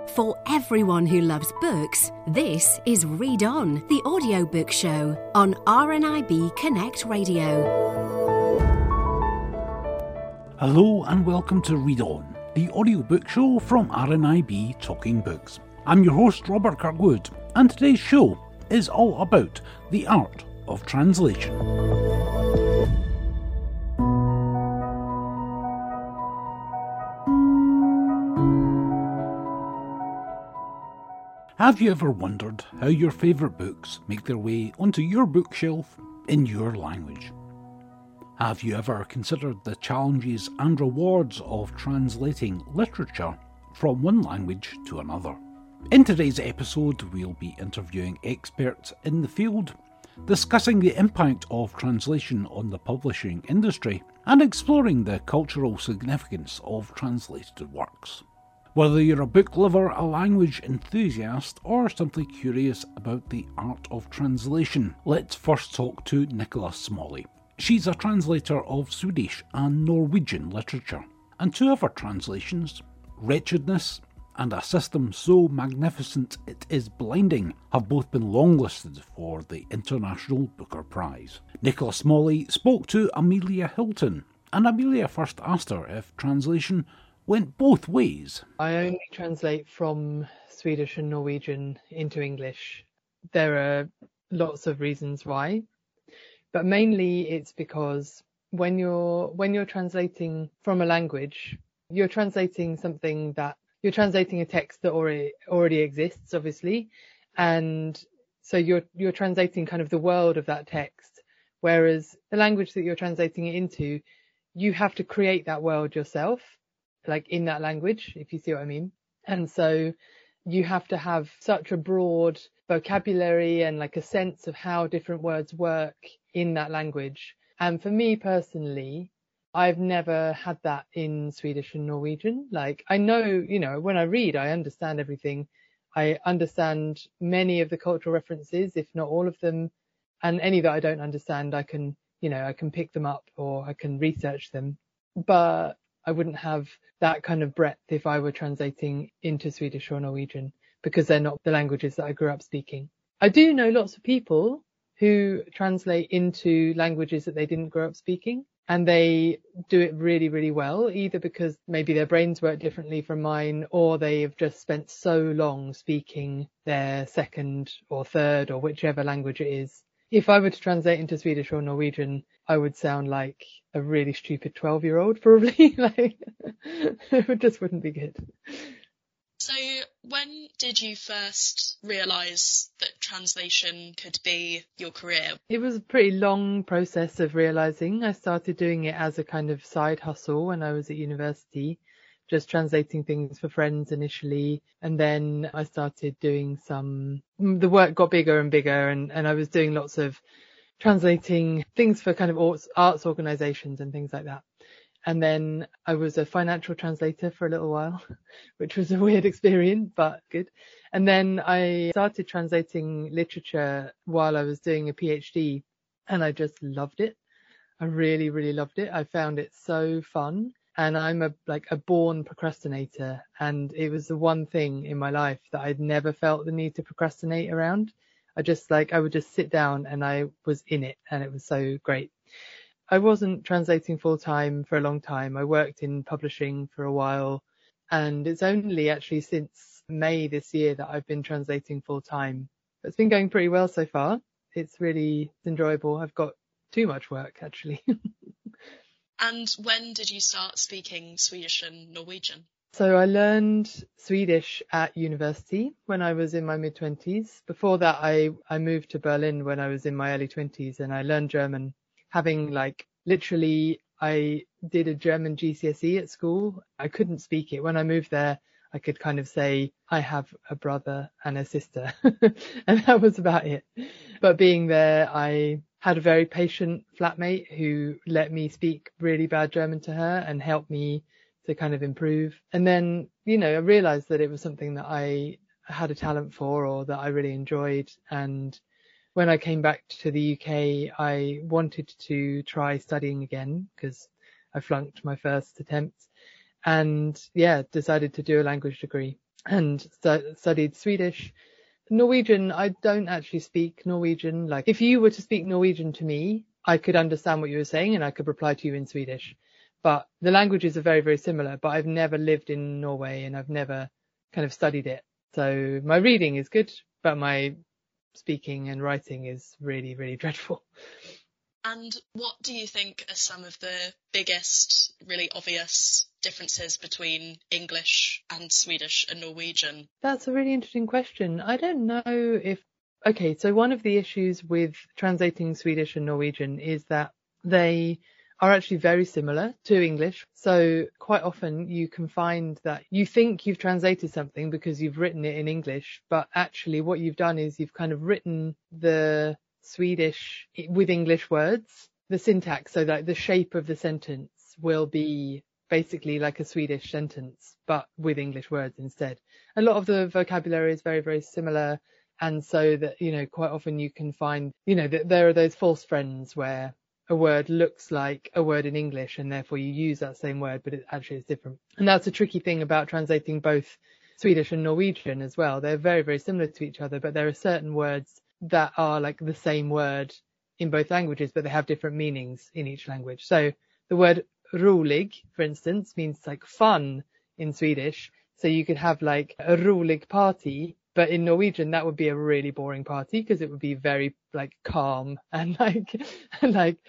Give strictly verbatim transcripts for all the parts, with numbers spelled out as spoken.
For everyone who loves books, this is Read On, the audiobook show on R N I B Connect Radio. Hello and welcome to Read On, the audiobook show from R N I B Talking Books. I'm your host Robert Kirkwood, and today's show is all about the art of translation. Have you ever wondered how your favourite books make their way onto your bookshelf in your language? Have you ever considered the challenges and rewards of translating literature from one language to another? In today's episode, we'll be interviewing experts in the field, discussing the impact of translation on the publishing industry, and exploring the cultural significance of translated works. Whether you're a book lover, a language enthusiast, or simply curious about the art of translation, let's first talk to Nicola Smalley. She's a translator of Swedish and Norwegian literature, and two of her translations, Wretchedness and A System So Magnificent It Is Blinding, have both been longlisted for the International Booker Prize. Nicola Smalley spoke to Amelia Hilton, and Amelia first asked her if translation went both ways. I only translate from Swedish and Norwegian into English. There are lots of reasons why, but mainly it's because when you're when you're translating from a language, you're translating something that you're translating a text that already already exists, obviously, and so you're you're translating kind of the world of that text. Whereas the language that you're translating it into, you have to create that world yourself, like in that language, if you see what I mean. And so you have to have such a broad vocabulary and like a sense of how different words work in that language. And for me personally, I've never had that in Swedish and Norwegian. Like I know, you know, when I read, I understand everything. I understand many of the cultural references, if not all of them. And any that I don't understand, I can, you know, I can pick them up or I can research them. But I wouldn't have that kind of breadth if I were translating into Swedish or Norwegian, because they're not the languages that I grew up speaking. I do know lots of people who translate into languages that they didn't grow up speaking, and they do it really, really well, either because maybe their brains work differently from mine, or they have just spent so long speaking their second or third or whichever language it is. If I were to translate into Swedish or Norwegian, I would sound like a really stupid twelve year old, probably. Like, it just wouldn't be good. So when did you first realise that translation could be your career? It was a pretty long process of realising. I started doing it as a kind of side hustle when I was at university, just translating things for friends initially. And then I started doing some, the work got bigger and bigger, and, and I was doing lots of translating things for kind of arts, arts organisations and things like that. And then I was a financial translator for a little while, which was a weird experience, but good. And then I started translating literature while I was doing a PhD, and I just loved it. I really, really loved it. I found it so fun. And I'm a like a born procrastinator, and it was the one thing in my life that I'd never felt the need to procrastinate around. I just like, I would just sit down and I was in it, and it was so great. I wasn't translating full time for a long time. I worked in publishing for a while, and it's only actually since May this year that I've been translating full time. It's been going pretty well so far. It's really enjoyable. I've got too much work, actually. And when did you start speaking Swedish and Norwegian? So I learned Swedish at university when I was in my mid twenties. Before that, I, I moved to Berlin when I was in my early twenties, and I learned German, having like literally, I did a German G C S E at school. I couldn't speak it. When I moved there, I could kind of say, I have a brother and a sister, and that was about it. But being there, I had a very patient flatmate who let me speak really bad German to her and helped me to kind of improve. And then, you know, I realized that it was something that I had a talent for, or that I really enjoyed. And when I came back to the U K, I wanted to try studying again because I flunked my first attempt. And yeah, decided to do a language degree. and stu- studied Swedish. Norwegian, I don't actually speak Norwegian. Like, if you were to speak Norwegian to me, I could understand what you were saying and I could reply to you in Swedish. But the languages are very, very similar, but I've never lived in Norway and I've never kind of studied it. So my reading is good, but my speaking and writing is really, really dreadful. And what do you think are some of the biggest, really obvious differences between English and Swedish and Norwegian? That's a really interesting question. I don't know if... Okay, so one of the issues with translating Swedish and Norwegian is that they are actually very similar to English. So quite often you can find that you think you've translated something because you've written it in English, but actually what you've done is you've kind of written the Swedish with English words, the syntax, so that the shape of the sentence will be basically like a Swedish sentence, but with English words instead. A lot of the vocabulary is very, very similar. And so that, you know, quite often you can find, you know, that there are those false friends where a word looks like a word in English and therefore you use that same word, but it actually is different. And that's a tricky thing about translating both Swedish and Norwegian as well. They're very, very similar to each other, but there are certain words that are like the same word in both languages, but they have different meanings in each language. So the word rolig, for instance, means like fun in Swedish. So you could have like a rolig party, but in Norwegian, that would be a really boring party because it would be very like calm and like, like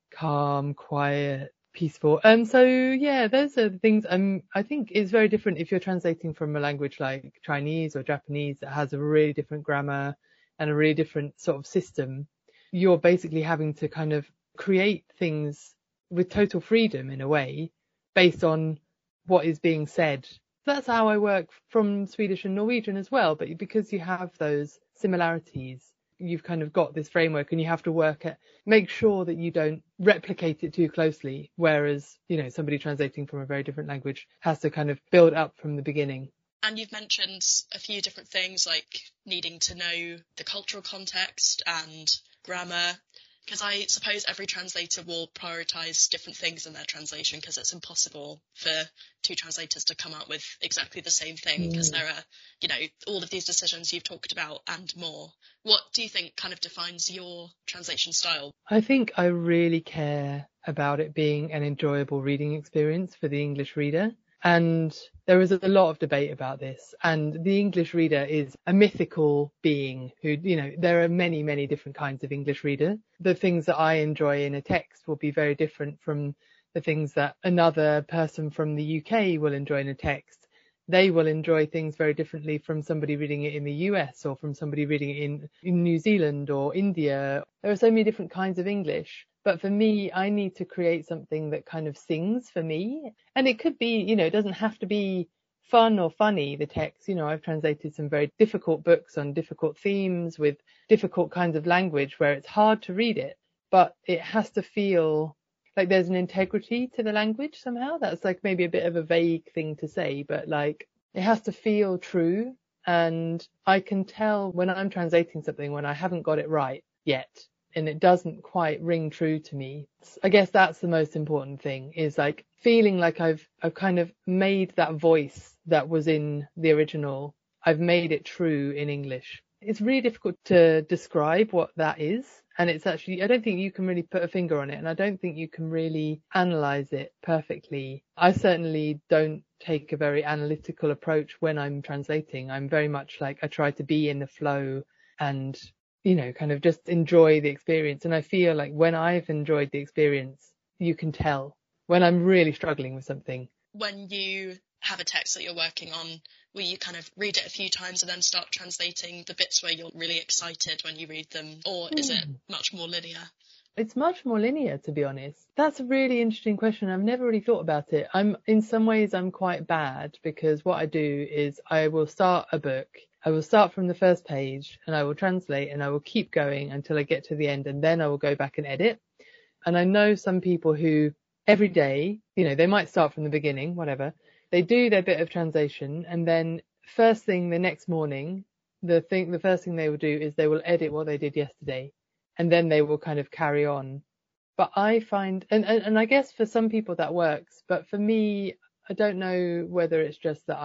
calm, quiet, peaceful. And so, yeah, those are the things um, I think is very different if you're translating from a language like Chinese or Japanese that has a really different grammar and a really different sort of system. You're basically having to kind of create things with total freedom in a way based on what is being said. That's how I work from Swedish and Norwegian as well. But because you have those similarities, you've kind of got this framework and you have to work at, make sure that you don't replicate it too closely. Whereas, you know, somebody translating from a very different language has to kind of build up from the beginning. And you've mentioned a few different things like needing to know the cultural context and grammar, because I suppose every translator will prioritise different things in their translation because it's impossible for two translators to come out with exactly the same thing because mm. there are, you know, all of these decisions you've talked about and more. What do you think kind of defines your translation style? I think I really care about it being an enjoyable reading experience for the English reader. And there is a lot of debate about this. And the English reader is a mythical being who, you know, there are many, many different kinds of English reader. The things that I enjoy in a text will be very different from the things that another person from the U K will enjoy in a text. They will enjoy things very differently from somebody reading it in the U S or from somebody reading it in, in New Zealand or India. There are so many different kinds of English. But for me, I need to create something that kind of sings for me. And it could be, you know, it doesn't have to be fun or funny, the text. You know, I've translated some very difficult books on difficult themes with difficult kinds of language where it's hard to read it, but it has to feel like there's an integrity to the language somehow. That's like maybe a bit of a vague thing to say, but like it has to feel true. And I can tell when I'm translating something when I haven't got it right yet. And it doesn't quite ring true to me. I guess that's the most important thing, is like feeling like I've I've kind of made that voice that was in the original. I've made it true in English. It's really difficult to describe what that is. And it's actually, I don't think you can really put a finger on it. And I don't think you can really analyze it perfectly. I certainly don't take a very analytical approach when I'm translating. I'm very much like, I try to be in the flow and, you know, kind of just enjoy the experience. And I feel like when I've enjoyed the experience, you can tell when I'm really struggling with something. When you have a text that you're working on, will you kind of read it a few times and then start translating the bits where you're really excited when you read them? Or is mm. it much more linear? It's much more linear, to be honest. That's a really interesting question. I've never really thought about it. I'm, in some ways, I'm quite bad because what I do is I will start a book. I will start from the first page and I will translate and I will keep going until I get to the end, and then I will go back and edit. And I know some people who every day, you know, they might start from the beginning, whatever. They do their bit of translation, and then first thing the next morning, the thing, the first thing they will do is they will edit what they did yesterday, and then they will kind of carry on. But I find, and, and, and I guess for some people that works, but for me, I don't know whether it's just that I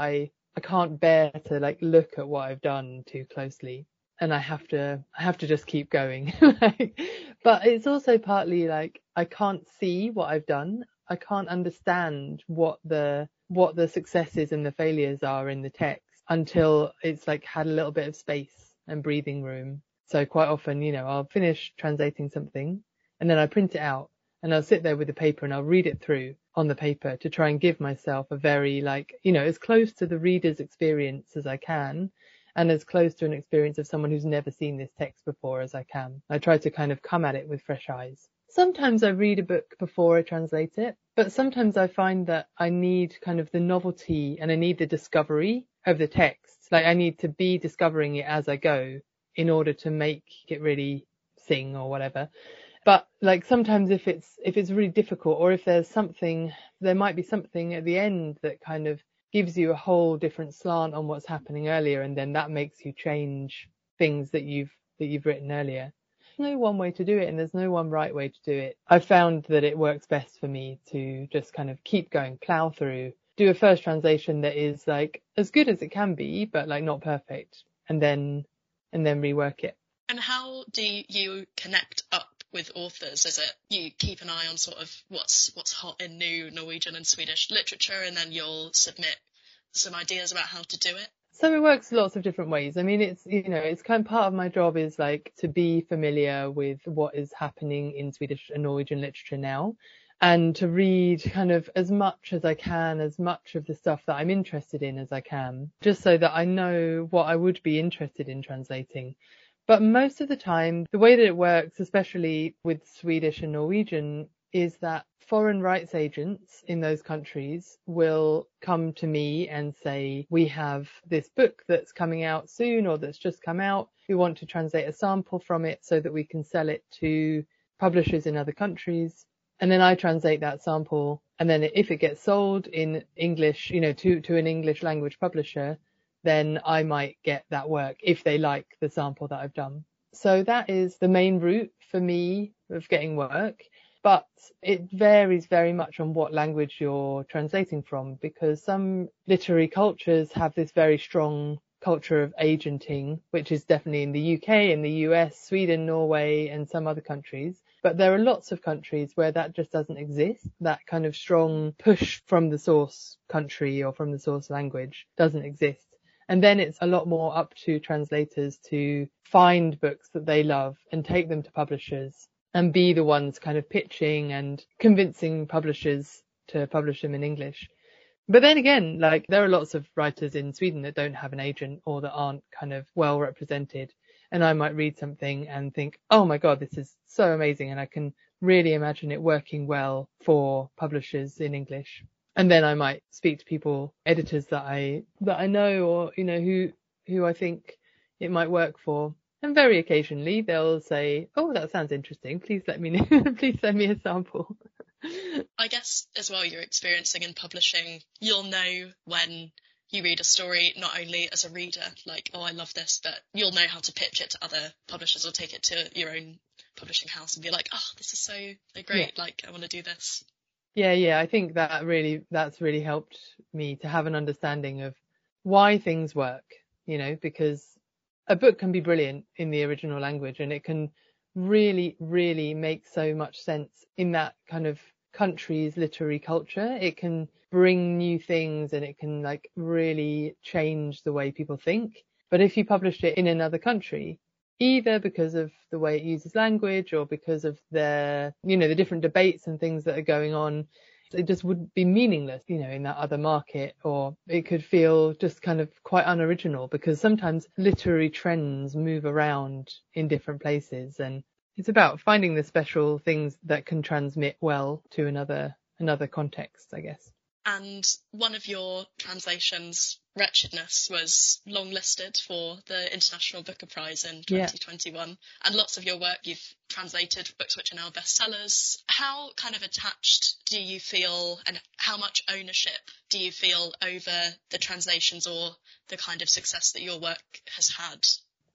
I can't bear to like look at what I've done too closely, and I have to I have to just keep going. Like, but it's also partly like I can't see what I've done. I can't understand what the what the successes and the failures are in the text until it's like had a little bit of space and breathing room. So quite often, you know, I'll finish translating something and then I print it out and I'll sit there with the paper and I'll read it through on the paper to try and give myself a very like, you know, as close to the reader's experience as I can, and as close to an experience of someone who's never seen this text before as I can. I try to kind of come at it with fresh eyes. Sometimes I read a book before I translate it, but sometimes I find that I need kind of the novelty and I need the discovery of the text. Like I need to be discovering it as I go in order to make it really sing or whatever. But like sometimes if it's if it's really difficult, or if there's something, there might be something at the end that kind of gives you a whole different slant on what's happening earlier, and then that makes you change things that you've that you've written earlier. There's no one way to do it, and there's no one right way to do it. I've found that it works best for me to just kind of keep going, plow through, do a first translation that is like as good as it can be, but like not perfect, and then and then rework it. And how do you connect up with authors? Is it you keep an eye on sort of what's what's hot in new Norwegian and Swedish literature, and then you'll submit some ideas about how to do it? So it works lots of different ways. I mean, it's, you know, it's kind of part of my job is like to be familiar with what is happening in Swedish and Norwegian literature now, and to read kind of as much as I can, as much of the stuff that I'm interested in as I can, just so that I know what I would be interested in translating. But most of the time, the way that it works, especially with Swedish and Norwegian, is that foreign rights agents in those countries will come to me and say, we have this book that's coming out soon or that's just come out. We want to translate a sample from it so that we can sell it to publishers in other countries. And then I translate that sample. And then if it gets sold in English, you know, to, to an English language publisher, then I might get that work if they like the sample that I've done. So that is the main route for me of getting work. But it varies very much on what language you're translating from, because some literary cultures have this very strong culture of agenting, which is definitely in the U K, in the U S, Sweden, Norway, and some other countries. But there are lots of countries where that just doesn't exist. That kind of strong push from the source country or from the source language doesn't exist. And then it's a lot more up to translators to find books that they love and take them to publishers and be the ones kind of pitching and convincing publishers to publish them in English. But then again, like there are lots of writers in Sweden that don't have an agent or that aren't kind of well represented. And I might read something and think, oh my God, this is so amazing. And I can really imagine it working well for publishers in English. And then I might speak to people, editors that I, that I know, or, you know, who, who I think it might work for. And very occasionally they'll say, oh, that sounds interesting. Please let me know. Please send me a sample. I guess as well, you're experiencing in publishing, you'll know when you read a story, not only as a reader, like, oh, I love this, but you'll know how to pitch it to other publishers or take it to your own publishing house and be like, oh, this is so, so great. Yeah. Like, I want to do this. Yeah, yeah. I think that really, that's really helped me to have an understanding of why things work, you know, because a book can be brilliant in the original language and it can really, really make so much sense in that kind of country's literary culture. It can bring new things and it can like really change the way people think. But if you published it in another country, either because of the way it uses language or because of the, you know, the different debates and things that are going on, it just would be meaningless, you know, in that other market, or it could feel just kind of quite unoriginal because sometimes literary trends move around in different places, and it's about finding the special things that can transmit well to another another context, I guess. And one of your translations, Wretchedness, was longlisted for the International Booker Prize in twenty twenty-one. Yeah. And lots of your work, you've translated books which are now bestsellers. How kind of attached do you feel, and how much ownership do you feel over the translations or the kind of success that your work has had?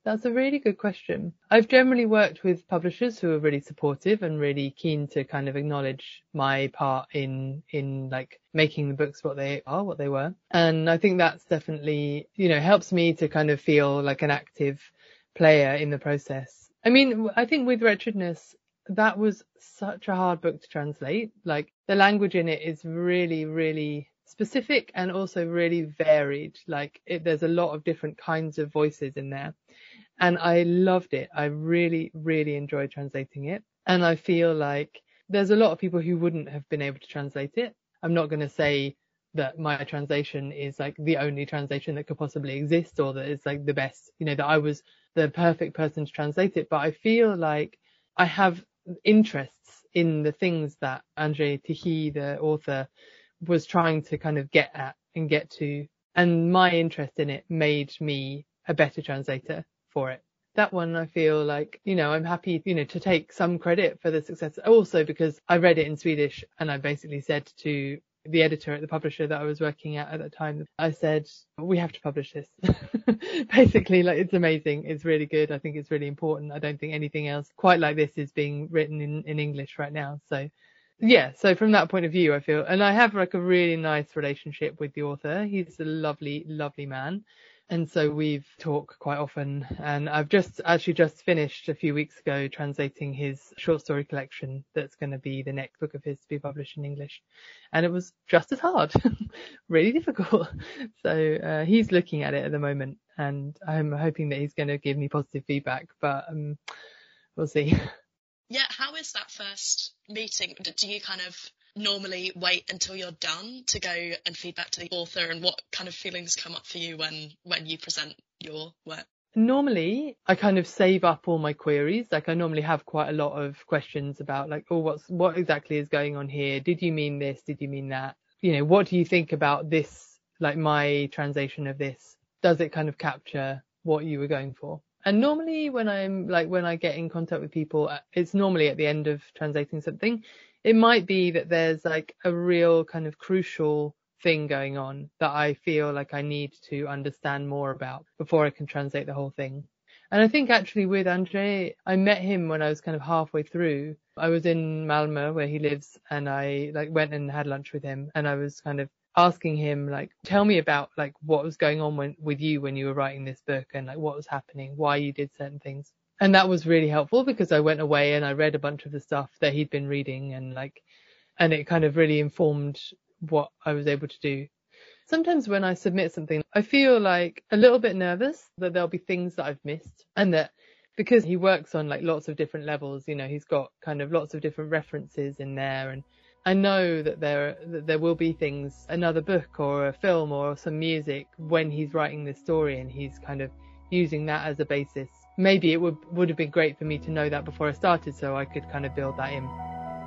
That's a really good question. I've generally worked with publishers who are really supportive and really keen to kind of acknowledge my part in, in like making the books what they are, what they were. And I think that's definitely, you know, helps me to kind of feel like an active player in the process. I mean, I think with Wretchedness, that was such a hard book to translate. Like the language in it is really, really specific and also really varied. Like it, there's a lot of different kinds of voices in there. And I loved it. I really, really enjoyed translating it. And I feel like there's a lot of people who wouldn't have been able to translate it. I'm not going to say that my translation is like the only translation that could possibly exist, or that it's like the best, you know, that I was the perfect person to translate it. But I feel like I have interests in the things that André Tichy, the author, was trying to kind of get at and get to. And my interest in it made me a better translator for it. That one, I feel like, you know, I'm happy, you know, to take some credit for the success. Also because I read it in Swedish, and I basically said to the editor at the publisher that I was working at at that time, I said, we have to publish this. Basically, like, it's amazing. It's really good. I think it's really important. I don't think anything else quite like this is being written in, in English right now. So yeah, so from that point of view, I feel, and I have like a really nice relationship with the author. He's a lovely, lovely man. And so we've talked quite often, and I've just actually just finished a few weeks ago translating his short story collection that's going to be the next book of his to be published in English. And it was just as hard, really difficult. So uh, he's looking at it at the moment, and I'm hoping that he's going to give me positive feedback, but um, we'll see. Yeah, how is that first meeting? Do you kind of normally wait until you're done to go and feed back to the author, and what kind of feelings come up for you when when you present your work? Normally I kind of save up all my queries. Like I normally have quite a lot of questions about like, oh, what's what exactly is going on here? Did you mean this? Did you mean that? You know, what do you think about this? Like my translation of this, does it kind of capture what you were going for? And normally when I'm like, when I get in contact with people, it's normally at the end of translating something. It might be that there's like a real kind of crucial thing going on that I feel like I need to understand more about before I can translate the whole thing. And I think actually with André, I met him when I was kind of halfway through. I was in Malmö where he lives, and I like went and had lunch with him, and I was kind of asking him like, tell me about like what was going on when, with you when you were writing this book, and like what was happening, why you did certain things. And that was really helpful because I went away and I read a bunch of the stuff that he'd been reading, and like, and it kind of really informed what I was able to do. Sometimes when I submit something, I feel like a little bit nervous that there'll be things that I've missed, and that because he works on like lots of different levels, you know, he's got kind of lots of different references in there, and I know that there that there will be things, another book or a film or some music when he's writing this story, and he's kind of using that as a basis. Maybe it would would have been great for me to know that before I started, so I could kind of build that in.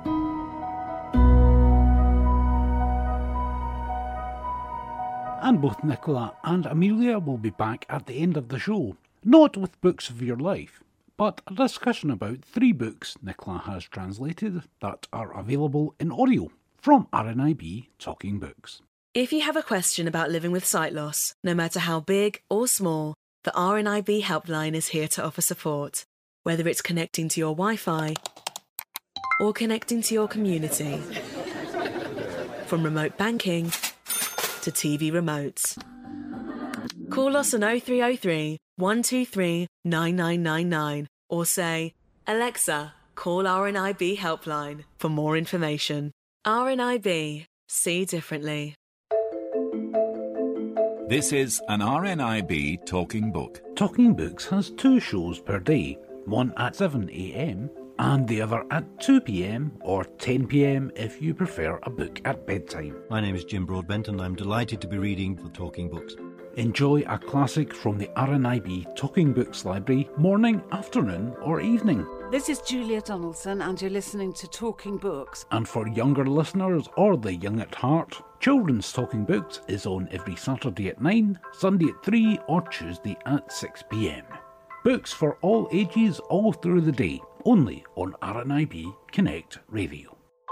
And both Nicola and Amelia will be back at the end of the show, not with books of your life, but a discussion about three books Nicola has translated that are available in audio from R N I B Talking Books. If you have a question about living with sight loss, no matter how big or small, the R N I B helpline is here to offer support, whether it's connecting to your Wi-Fi or connecting to your community. From remote banking to T V remotes. Call us on oh three oh three, one two three, nine nine nine nine or say, Alexa, call R N I B helpline for more information. R N I B. See differently. This is an R N I B Talking Book. Talking Books has two shows per day, one at seven a m and the other at two p m or ten p m if you prefer a book at bedtime. My name is Jim Broadbent and I'm delighted to be reading for Talking Books. Enjoy a classic from the R N I B Talking Books library morning, afternoon or evening. This is Julia Donaldson and you're listening to Talking Books. And for younger listeners or the young at heart, Children's Talking Books is on every Saturday at nine, Sunday at three or Tuesday at six p m. Books for all ages all through the day, only on R N I B Connect Radio.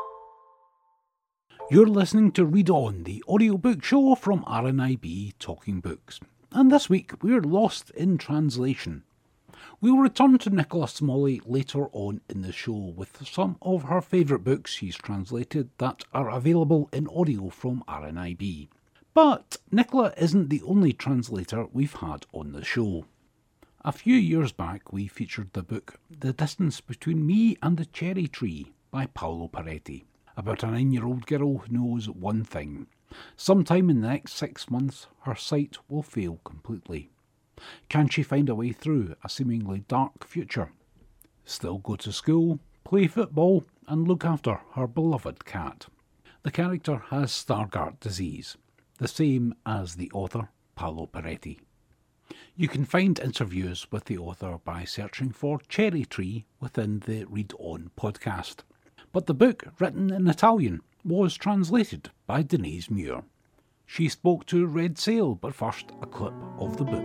You're listening to Read On, the audiobook show from R N I B Talking Books. And this week we're lost in translation. We'll return to Nicola Smalley later on in the show with some of her favourite books she's translated that are available in audio from R N I B. But Nicola isn't the only translator we've had on the show. A few years back we featured the book The Distance Between Me and the Cherry Tree by Paolo Peretti, about a nine-year-old girl who knows one thing. Sometime in the next six months her sight will fail completely. Can she find a way through a seemingly dark future? Still go to school, play football and look after her beloved cat. The character has Stargardt disease, the same as the author, Paolo Peretti. You can find interviews with the author by searching for Cherry Tree within the Read On podcast. But the book, written in Italian, was translated by Denise Muir. She spoke to Red Sail, but first a clip of the book.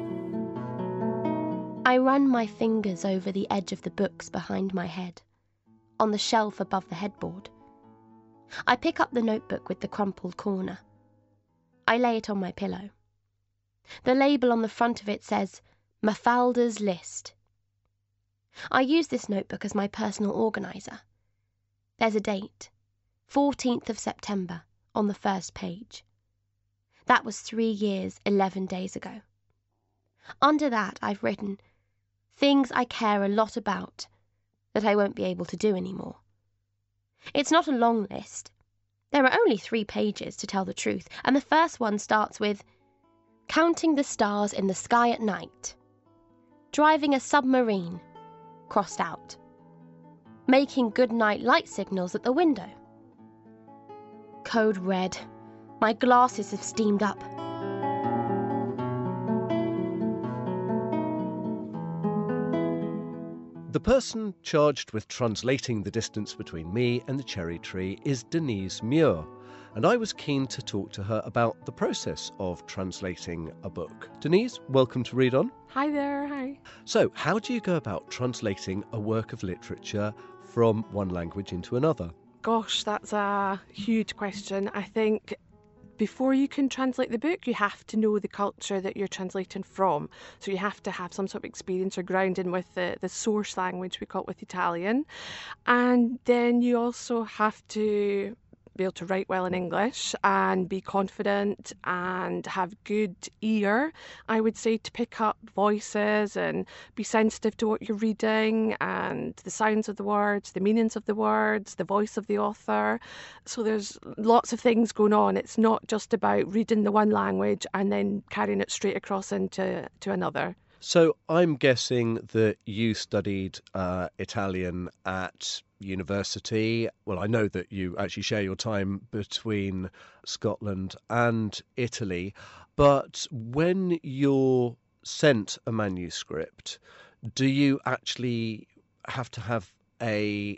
I run my fingers over the edge of the books behind my head, on the shelf above the headboard. I pick up the notebook with the crumpled corner. I lay it on my pillow. The label on the front of it says, Mafalda's List. I use this notebook as my personal organiser. There's a date, fourteenth of September, on the first page. That was three years, eleven days ago. Under that I've written, things I care a lot about that I won't be able to do anymore. It's not a long list. There are only three pages, to tell the truth, and the first one starts with counting the stars in the sky at night, driving a submarine, crossed out, making good-night light signals at the window. Code red. My glasses have steamed up. The person charged with translating The Distance Between Me and the Cherry Tree is Denise Muir, and I was keen to talk to her about the process of translating a book. Denise, welcome to Read On. Hi there, hi. So, how do you go about translating a work of literature from one language into another? Gosh, that's a huge question. I think before you can translate the book, you have to know the culture that you're translating from. So you have to have some sort of experience or grounding with the, the source language, we call it with Italian. And then you also have to be able to write well in English and be confident and have good ear, I would say, to pick up voices and be sensitive to what you're reading and the sounds of the words, the meanings of the words, the voice of the author. So there's lots of things going on. It's not just about reading the one language and then carrying it straight across into to another. So I'm guessing that you studied uh, Italian at university. Well, I know that you actually share your time between Scotland and Italy, but when you're sent a manuscript, do you actually have to have a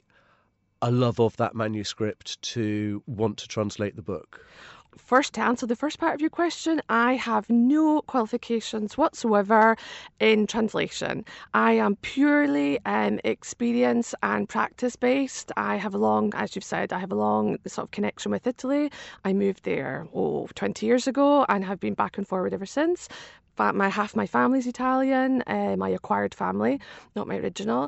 a love of that manuscript to want to translate the book? First, to answer the first part of your question, I have no qualifications whatsoever in translation. I am purely um, experience and practice based. I have a long, as you've said, I have a long sort of connection with Italy. I moved there, oh, twenty years ago and have been back and forward ever since. But my half my family's Italian, uh, my acquired family, not my original.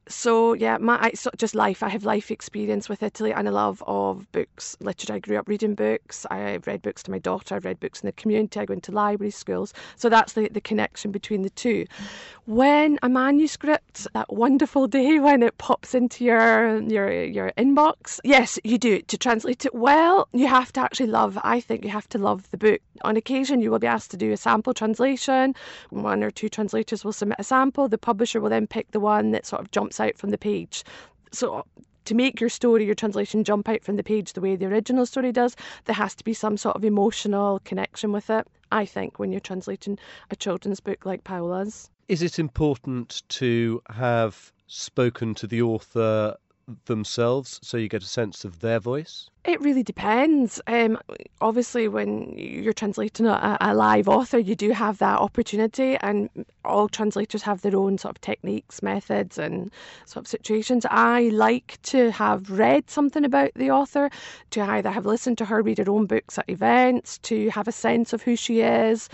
So yeah, my I, so just life. I have life experience with Italy and a love of books, literature. I grew up reading books. I've read books to my daughter. I've read books in the community. I go into libraries, schools. So that's the, the connection between the two. When a manuscript, that wonderful day when it pops into your your your inbox, yes, you do. To translate it well, you have to actually love. I think you have to love the book. On occasion, you will be asked to do a sample translation. One or two translators will submit a sample. The publisher will then pick the one that sort of jumps out from the page. So to make your story, your translation jump out from the page the way the original story does, there has to be some sort of emotional connection with it, I think, when you're translating a children's book like Paola's. Is it important to have spoken to the author themselves so you get a sense of their voice? It really depends. Um, obviously, when you're translating a, a live author, you do have that opportunity, and all translators have their own sort of techniques, methods, and sort of situations. I like to have read something about the author, to either have listened to her read her own books at events, to have a sense of who she is,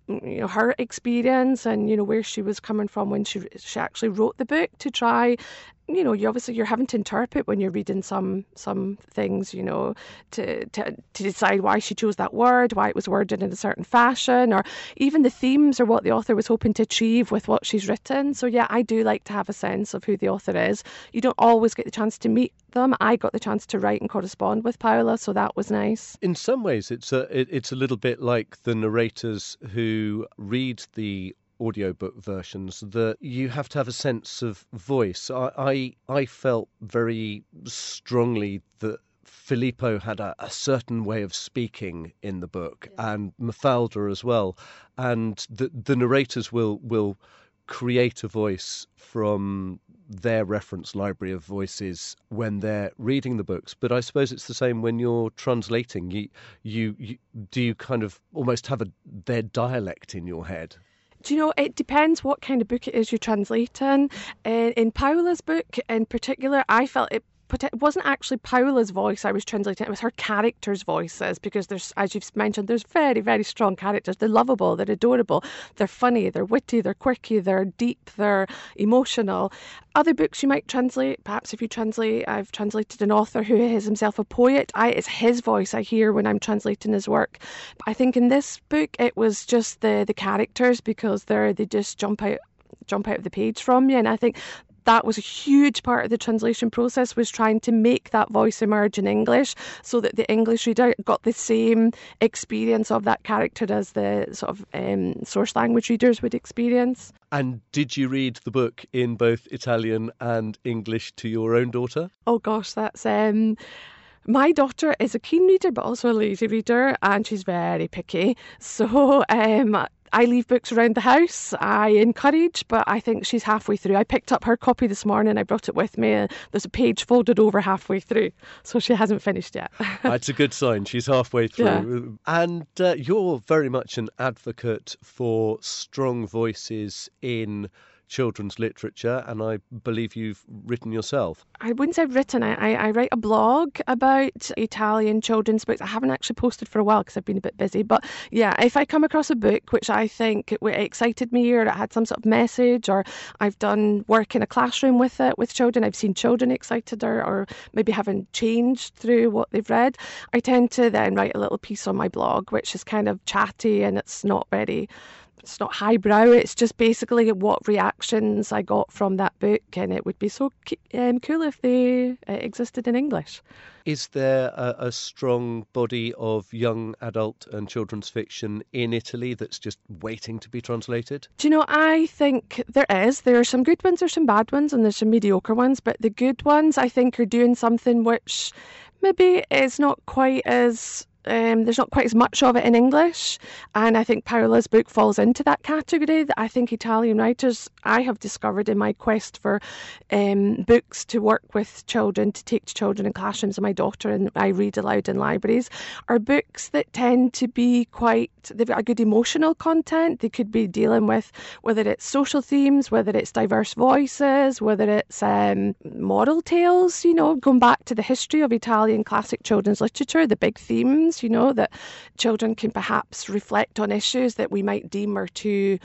you know, her experience and, you know, where she was coming from when she she actually wrote the book, to try, you know, you obviously you're having to interpret when you're reading some some things, you know, to, to to decide why she chose that word, why it was worded in a certain fashion, or even the themes or what the author was hoping to achieve with what she's written. So yeah, I do like to have a sense of who the author is. You don't always get the chance to meet them. I got the chance to write and correspond with Paula, so that was nice. In some ways, it's a it, it's a little bit like the narrators who read the audiobook versions, that you have to have a sense of voice. I I, I felt very strongly that Filippo had a, a certain way of speaking in the book, yeah. and Mafalda as well, and the the narrators will will create a voice from their reference library of voices when they're reading the books. But I suppose it's the same when you're translating. You you, you do you kind of almost have a their dialect in your head? Do you know, it depends what kind of book it is you're translating. In, in Paula's book in particular, I felt it But it wasn't actually Paula's voice I was translating, it was her characters' voices, because there's, as you've mentioned, there's very, very strong characters. They're lovable, they're adorable, they're funny, they're witty, they're quirky, they're deep, they're emotional. Other books you might translate, perhaps if you translate, I've translated an author who is himself a poet, I, it's his voice I hear when I'm translating his work. But I think in this book it was just the, the characters, because they're, they just jump out, jump out of the page from you, and I think that was a huge part of the translation process, was trying to make that voice emerge in English so that the English reader got the same experience of that character as the sort of um, source language readers would experience. And did you read the book in both Italian and English to your own daughter? Oh gosh, that's... Um... My daughter is a keen reader but also a lazy reader, and she's very picky. So um, I leave books around the house. I encourage, but I think she's halfway through. I picked up her copy this morning. I brought it with me. And there's a page folded over halfway through, so she hasn't finished yet. That's a good sign. She's halfway through. Yeah. And uh, you're very much an advocate for strong voices in children's literature, and I believe you've written yourself. I wouldn't say I've written. I, I, I write a blog about Italian children's books. I haven't actually posted for a while because I've been a bit busy. But yeah, if I come across a book which I think it, it excited me, or it had some sort of message, or I've done work in a classroom with it, with children, I've seen children excited or, or maybe having changed through what they've read, I tend to then write a little piece on my blog, which is kind of chatty and it's not very... It's not highbrow, it's just basically what reactions I got from that book, and it would be so um, cool if they uh, existed in English. Is there a, a strong body of young adult and children's fiction in Italy that's just waiting to be translated? Do you know, I think there is. There are some good ones, there's some bad ones, and there's some mediocre ones, but the good ones I think are doing something which maybe is not quite as... Um, there's not quite as much of it in English, and I think Paola's book falls into that category. That I think Italian writers, I have discovered in my quest for um, books to work with children, to take to children in classrooms, and my daughter and I read aloud in libraries, are books that tend to be quite, they've got a good emotional content. They could be dealing with whether it's social themes, whether it's diverse voices, whether it's um, moral tales, you know, going back to the history of Italian classic children's literature, the big themes, you know, that children can perhaps reflect on issues that we might deem are too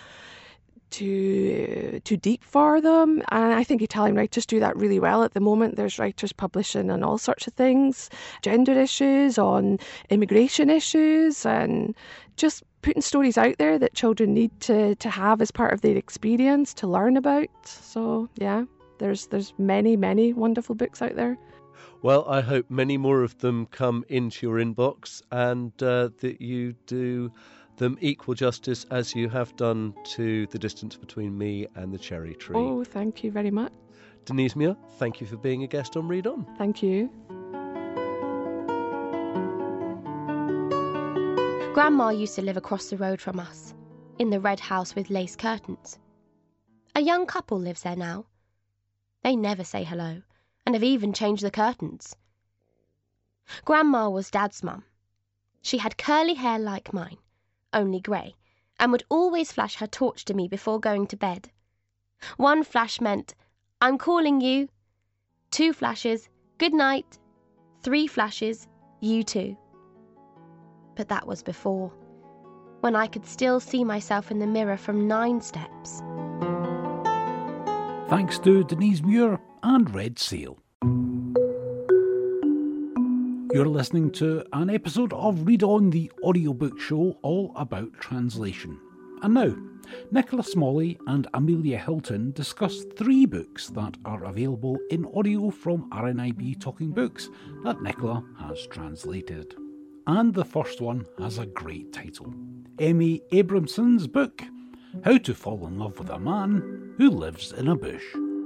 too too deep for them. And I think Italian writers do that really well at the moment. There's writers publishing on all sorts of things, gender issues, on immigration issues, and just putting stories out there that children need to, to have as part of their experience, to learn about. So yeah, there's there's many, many wonderful books out there. Well, I hope many more of them come into your inbox, and uh, that you do them equal justice as you have done to The Distance Between Me and the Cherry Tree. Oh, thank you very much. Denise Muir, thank you for being a guest on Read On. Thank you. Grandma used to live across the road from us, in the red house with lace curtains. A young couple lives there now. They never say hello, and have even changed the curtains. Grandma was Dad's mum. She had curly hair like mine, only grey, and would always flash her torch to me before going to bed. One flash meant, "I'm calling you." Two flashes, "Good night." Three flashes, "You too." But that was before. when I could still see myself in the mirror from nine steps. Thanks to Denise Muir and Red Seal. You're listening to an episode of Read On, the audiobook show all about translation. And now, Nicola Smalley and Amelia Hilton discuss three books that are available in audio from R N I B Talking Books that Nicola has translated. And the first one has a great title. Emmy Abramson's book, How to Fall in Love with a Man Who Lives in a Bush.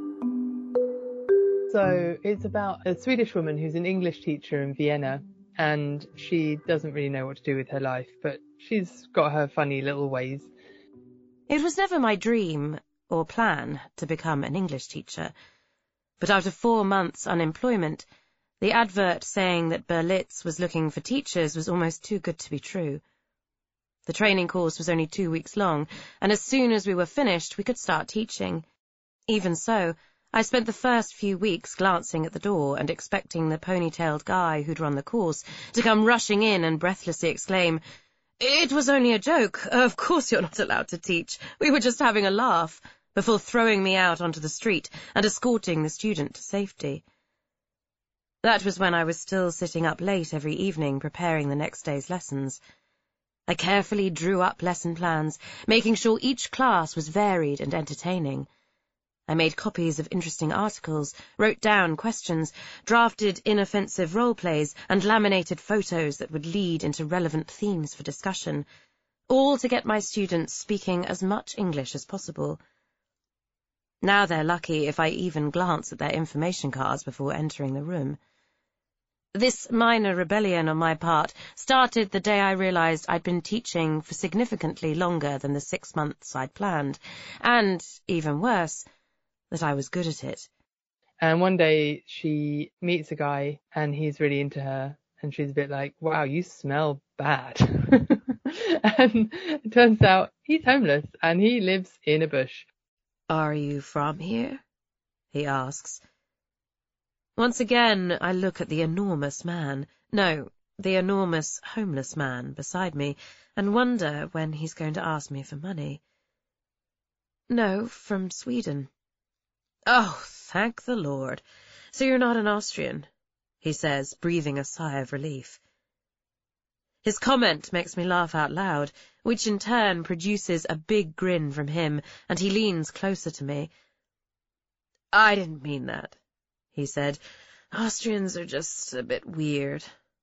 So it's about a Swedish woman who's an English teacher in Vienna, and she doesn't really know what to do with her life, but she's got her funny little ways. It was never my dream or plan to become an English teacher, but after four months' unemployment, the advert saying that Berlitz was looking for teachers was almost too good to be true. The training course was only two weeks long, and as soon as we were finished, we could start teaching. Even so, I spent the first few weeks glancing at the door and expecting the ponytailed guy who'd run the course to come rushing in and breathlessly exclaim, "It was only a joke. Of course you're not allowed to teach. We were just having a laugh," before throwing me out onto the street and escorting the student to safety. That was when I was still sitting up late every evening preparing the next day's lessons. I carefully drew up lesson plans, making sure each class was varied and entertaining. I made copies of interesting articles, wrote down questions, drafted inoffensive role-plays, and laminated photos that would lead into relevant themes for discussion, all to get my students speaking as much English as possible. Now they're lucky if I even glance at their information cards before entering the room. This minor rebellion on my part started the day I realized I'd been teaching for significantly longer than the six months I'd planned, and, even worse, that I was good at it. And one day she meets a guy and he's really into her, and she's a bit like, "Wow, you smell bad." And it turns out he's homeless and he lives in a bush. "Are you from here?" he asks. Once again, I look at the enormous man, no, the enormous homeless man beside me, and wonder when he's going to ask me for money. "No, from Sweden." "Oh, thank the Lord. So you're not an Austrian," he says, breathing a sigh of relief. His comment makes me laugh out loud, which in turn produces a big grin from him, and he leans closer to me. "I didn't mean that," he said. "Austrians are just a bit weird."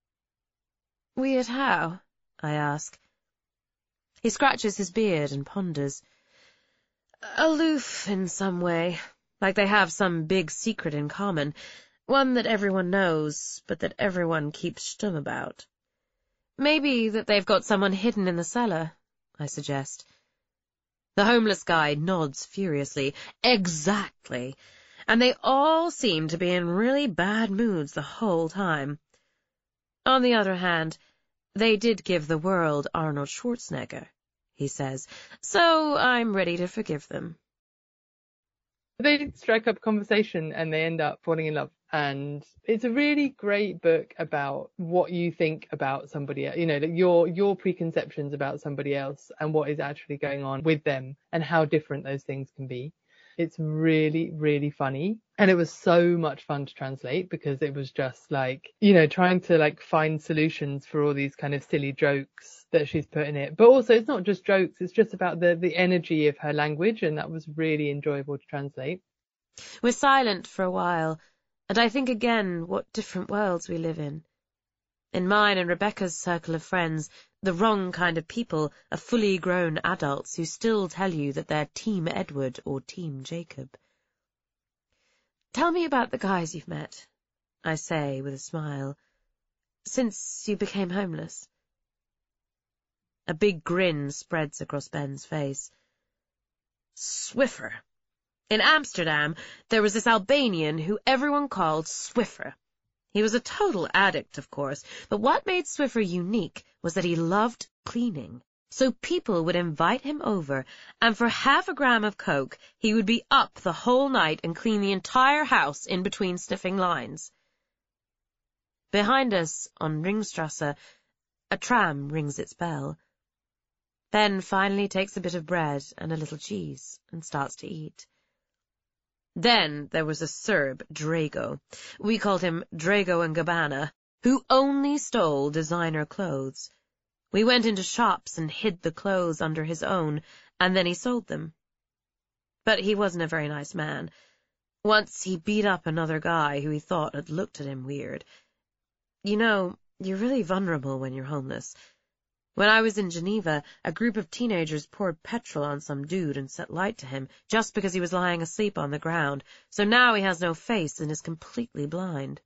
"Weird how?" I ask. He scratches his beard and ponders. "Aloof in some way. Like they have some big secret in common, one that everyone knows, but that everyone keeps stum about. Maybe that they've got someone hidden in the cellar," I suggest. The homeless guy nods furiously. "Exactly. And they all seem to be in really bad moods the whole time. On the other hand, they did give the world Arnold Schwarzenegger," he says, "so I'm ready to forgive them." They strike up conversation and they end up falling in love. And it's a really great book about what you think about somebody else, you know, your your preconceptions about somebody else and what is actually going on with them and how different those things can be. It's really, really funny. And it was so much fun to translate because it was just like, you know, trying to like find solutions for all these kind of silly jokes that she's put in it. But also it's not just jokes, it's just about the, the energy of her language. And that was really enjoyable to translate. We're silent for a while, and I think again what different worlds we live in. In mine and Rebecca's circle of friends, the wrong kind of people are fully grown adults who still tell you that they're Team Edward or Team Jacob. "Tell me about the guys you've met," I say with a smile, "since you became homeless." A big grin spreads across Ben's face. "Swiffer. In Amsterdam, there was this Albanian who everyone called Swiffer. He was a total addict, of course, but what made Swiffer unique was that he loved cleaning. So people would invite him over, and for half a gram of coke, he would be up the whole night and clean the entire house in between sniffing lines." Behind us, on Ringstrasse, a tram rings its bell. Ben finally takes a bit of bread and a little cheese and starts to eat. Then there was a Serb, Drago. We called him Drago and Gabbana, who only stole designer clothes. We went into shops and hid the clothes under his own, and then he sold them. But he wasn't a very nice man. Once he beat up another guy who he thought had looked at him weird. You know, you're really vulnerable when you're homeless. When I was in Geneva, a group of teenagers poured petrol on some dude and set light to him just because he was lying asleep on the ground, so now he has no face and is completely blind.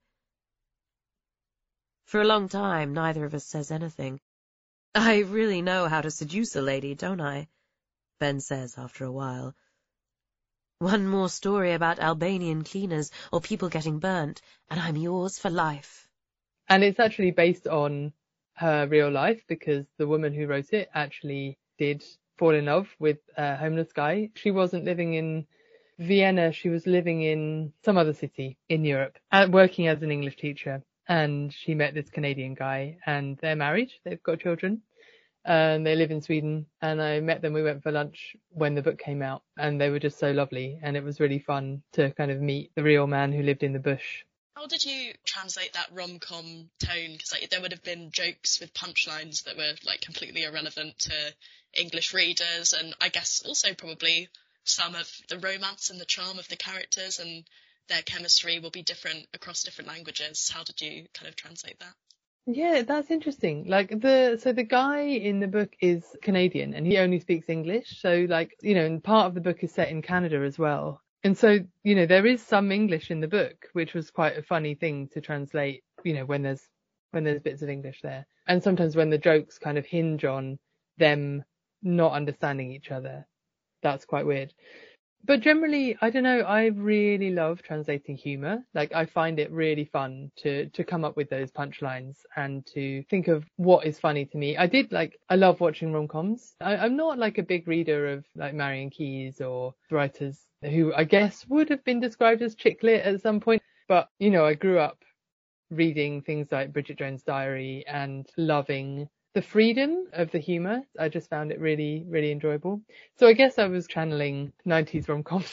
For a long time, neither of us says anything. I really know how to seduce a lady, don't I? Ben says after a while. One more story about Albanian cleaners or people getting burnt, and I'm yours for life. And it's actually based on her real life, because the woman who wrote it actually did fall in love with a homeless guy. She wasn't living in Vienna, she was living in some other city in Europe, uh, working as an English teacher. And she met this Canadian guy, and they're married, they've got children, and they live in Sweden. And I met them, we went for lunch when the book came out, and they were just so lovely, and it was really fun to kind of meet the real man who lived in the bush. How did you translate that rom-com tone? Because like, there would have been jokes with punchlines that were like completely irrelevant to English readers, and I guess also probably some of the romance and the charm of the characters and their chemistry will be different across different languages. How did you kind of translate that? Yeah, that's interesting. Like the so the guy in the book is Canadian and he only speaks English. So like, you know, and part of the book is set in Canada as well. And so, you know, there is some English in the book, which was quite a funny thing to translate, you know, when there's when there's bits of English there. And sometimes when the jokes kind of hinge on them not understanding each other, that's quite weird. But generally, I don't know, I really love translating humour. Like, I find it really fun to to come up with those punchlines and to think of what is funny to me. I did, like, I love watching rom-coms. I, I'm not, like, a big reader of, like, Marian Keyes or writers who I guess would have been described as chick lit at some point. But, you know, I grew up reading things like Bridget Jones' Diary and loving the freedom of the humour. I just found it really, really enjoyable. So I guess I was channeling nineties rom-coms,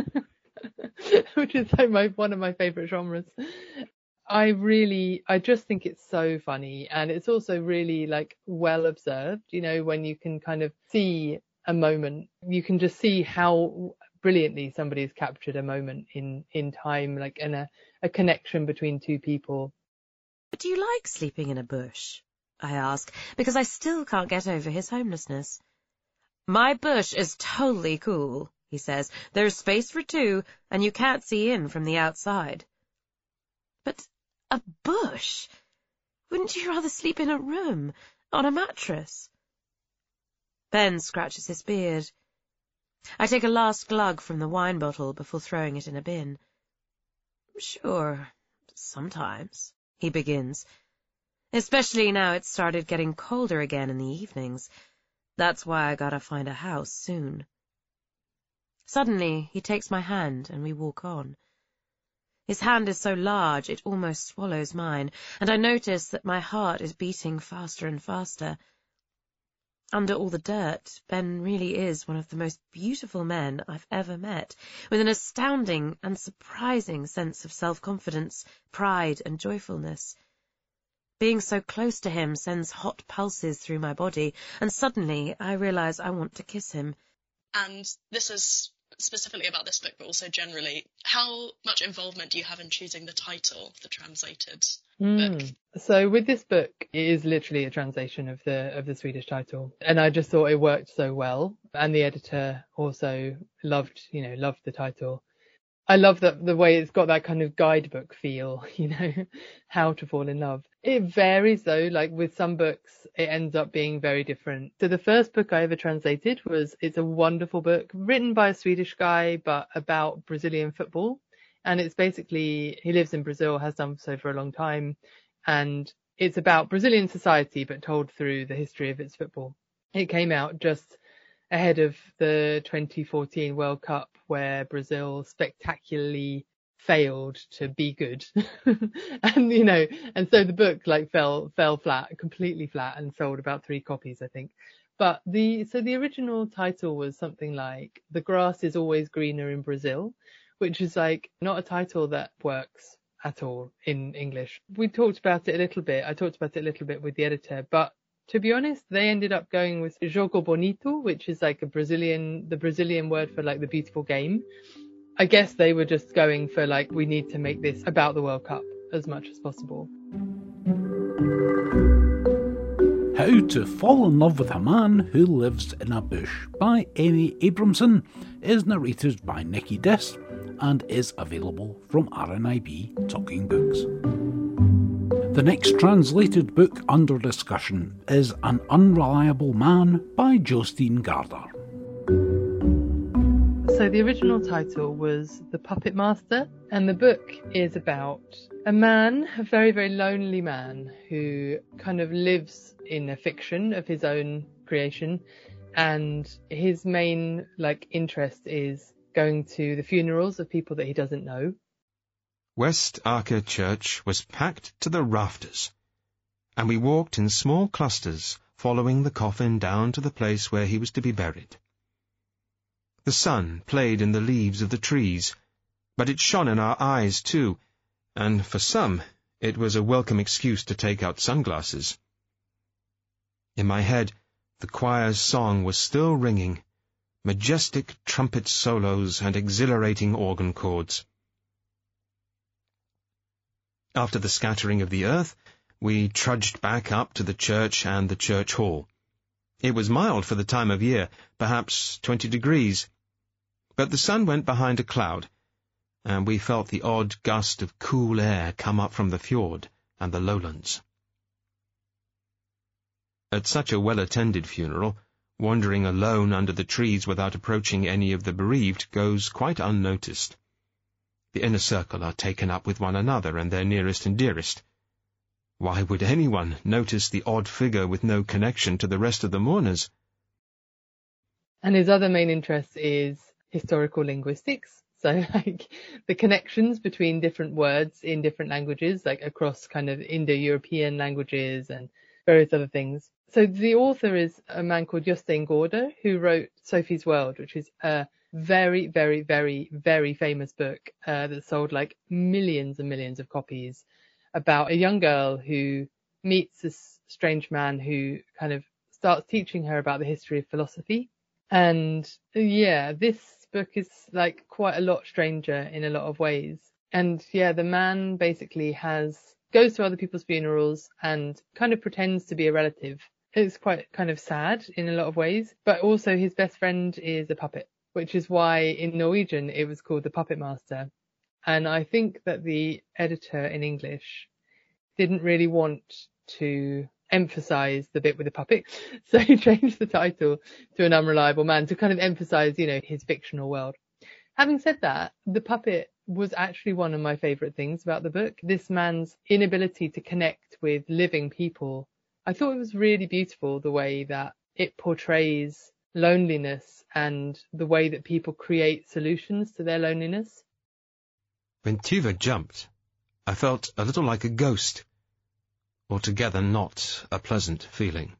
which is like my one of my favourite genres. I really, I just think it's so funny, and it's also really like well observed. You know, when you can kind of see a moment, you can just see how brilliantly somebody's captured a moment in in time, like in a, a connection between two people. But do you like sleeping in a bush? I ask, because I still can't get over his homelessness. My bush is totally cool, he says. There's space for two, and you can't see in from the outside. But a bush? Wouldn't you rather sleep in a room, on a mattress? Ben scratches his beard. I take a last glug from the wine bottle before throwing it in a bin. Sure, sometimes, he begins. Especially now it's started getting colder again in the evenings. That's why I gotta find a house soon. Suddenly, he takes my hand and we walk on. His hand is so large it almost swallows mine, and I notice that my heart is beating faster and faster. Under all the dirt, Ben really is one of the most beautiful men I've ever met, with an astounding and surprising sense of self-confidence, pride and joyfulness. Being so close to him sends hot pulses through my body, and suddenly I realise I want to kiss him. And this is specifically about this book, but also generally, how much involvement do you have in choosing the title of the translated mm. book? So with this book, it is literally a translation of the of the Swedish title, and I just thought it worked so well. And the editor also loved, you know, loved the title. I love that the way it's got that kind of guidebook feel, you know, how to fall in love. It varies though, like with some books, it ends up being very different. So the first book I ever translated was, it's a wonderful book written by a Swedish guy, but about Brazilian football. And it's basically, he lives in Brazil, has done so for a long time. And it's about Brazilian society, but told through the history of its football. It came out just ahead of the twenty fourteen World Cup, where Brazil spectacularly failed to be good. And, you know, and so the book like fell, fell flat, completely flat, and sold about three copies, I think. But the so the original title was something like "The Grass is Always Greener in Brazil," which is like not a title that works at all in English. We talked about it a little bit. I talked about it a little bit with the editor, but to be honest, they ended up going with Jogo Bonito, which is like a Brazilian, the Brazilian word for like the beautiful game. I guess they were just going for like, we need to make this about the World Cup as much as possible. How to Fall in Love with a Man Who Lives in a Bush by Amy Abramson is narrated by Nikki Dist and is available from R N I B Talking Books. The next translated book under discussion is An Unreliable Man by Jostine Garda. So the original title was The Puppet Master, and the book is about a man, a very, very lonely man who kind of lives in a fiction of his own creation, and his main like interest is going to the funerals of people that he doesn't know. West Archer Church was packed to the rafters, and we walked in small clusters, following the coffin down to the place where he was to be buried. The sun played in the leaves of the trees, but it shone in our eyes too, and for some it was a welcome excuse to take out sunglasses. In my head, the choir's song was still ringing, majestic trumpet solos and exhilarating organ chords. After the scattering of the earth, we trudged back up to the church and the church hall. It was mild for the time of year, perhaps twenty degrees, but the sun went behind a cloud, and we felt the odd gust of cool air come up from the fjord and the lowlands. At such a well-attended funeral, wandering alone under the trees without approaching any of the bereaved goes quite unnoticed. The inner circle are taken up with one another and their nearest and dearest. Why would anyone notice the odd figure with no connection to the rest of the mourners? And his other main interest is historical linguistics. So, like, the connections between different words in different languages, like across kind of Indo-European languages and various other things. So the author is a man called Jostine Garda, who wrote Sophie's World, which is a very, very, very, very famous book uh, that sold like millions and millions of copies, about a young girl who meets this strange man who kind of starts teaching her about the history of philosophy. And yeah, this book is like quite a lot stranger in a lot of ways. And yeah, the man basically has goes to other people's funerals and kind of pretends to be a relative. It's quite kind of sad in a lot of ways, but also his best friend is a puppet, which is why in Norwegian it was called The Puppet Master. And I think that the editor in English didn't really want to emphasize the bit with the puppet, so he changed the title to An Unreliable Man to kind of emphasize, you know, his fictional world. Having said that, the puppet was actually one of my favorite things about the book. This man's inability to connect with living people. I thought it was really beautiful the way that it portrays loneliness and the way that people create solutions to their loneliness. When Tuva jumped, I felt a little like a ghost. Altogether not a pleasant feeling.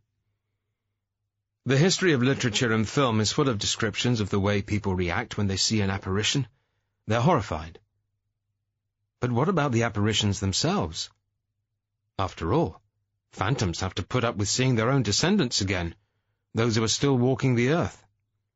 The history of literature and film is full of descriptions of the way people react when they see an apparition. They're horrified. But what about the apparitions themselves? After all, phantoms have to put up with seeing their own descendants again, those who are still walking the earth.